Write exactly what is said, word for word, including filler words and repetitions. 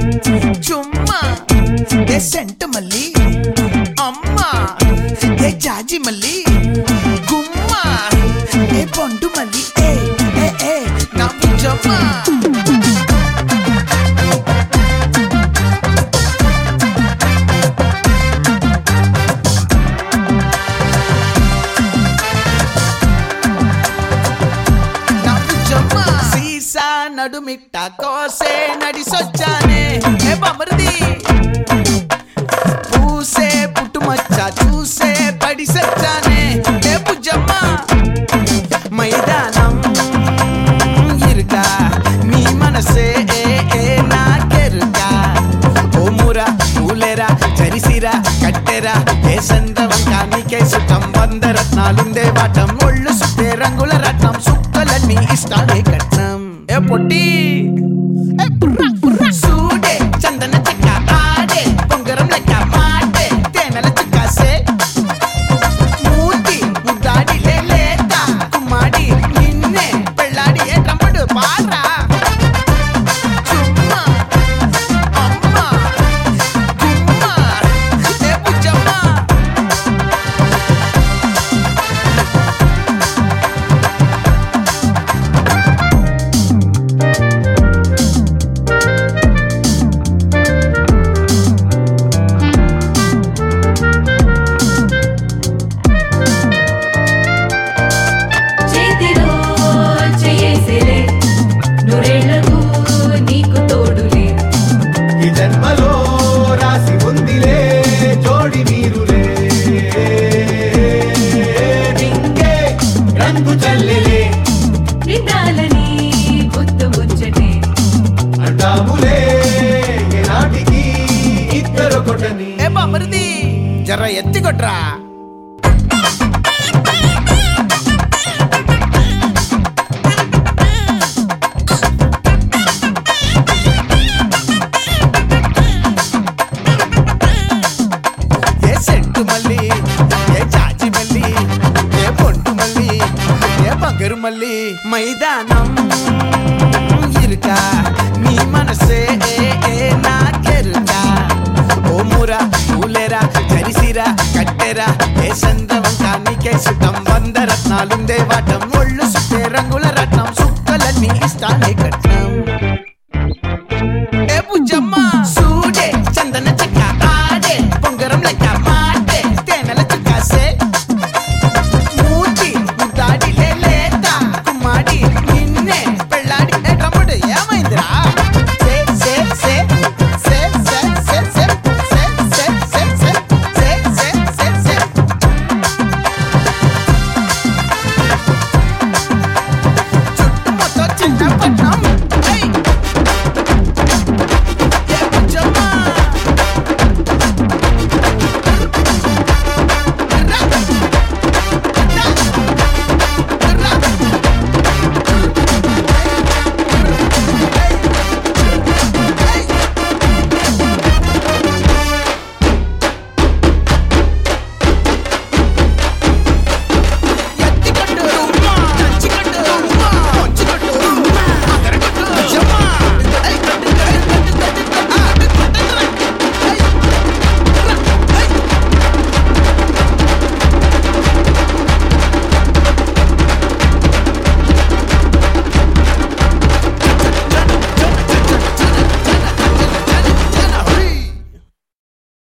చుమ్మా ఏ సెంటు మల్లి అమ్మా ఏ జాజి మల్లి గుమ్మా ఏ బొండు మల్లి ఏ ఏ ఏ నా బుజ్జమ్మా నడుమిట్ట కోసే నడిసొచ్చానే ఏ బమర్ది పూసే పుట్టుమచ్చ చూసే పడిసొచ్చానే ఏ బుజ్జమ్మ మైదానం ఇరుకా నీ మనసే ఏ ఏ నాకెరుకా ఓ మురా పూలేరా చరిసిరా కట్టెరా ఏ సందవంక నీకే సుఖం వంద రత్నాలుందే వాటం ఒళ్ళు సుట్టే రంగుల రత్నం సుక్కలన్నీ ఇష్టాలే కట్నం ఏ పొట్టి సూడే చందన చెక్క ఆడే పొంగరం లెక్క మాటే తేనెల చిక్కాసే మూతి ముద్దాడి లేత కుమ్మాడి నిన్నే పెళ్ళాడి ఏ తమ్ముడు పారా చుమ్మా అమ్మా గుమ్మా ఏ బుజ్జమ్మా ఏ బమర్ది జర ఎత్తి కొట్రా ఏ సెంటు మల్లి ఏ జాజి మల్లి ఏ పొంటు మల్లి ఏ బంగారు మల్లి మైదానం ఇరుకా నీ మనసే ఏ ఏ నాకెరుకా ఓ మురా పూలేరా చరిసిరా కట్టెరా ఏ సందవంక నీకే సుఖం వంద రత్నాలుందే వాటం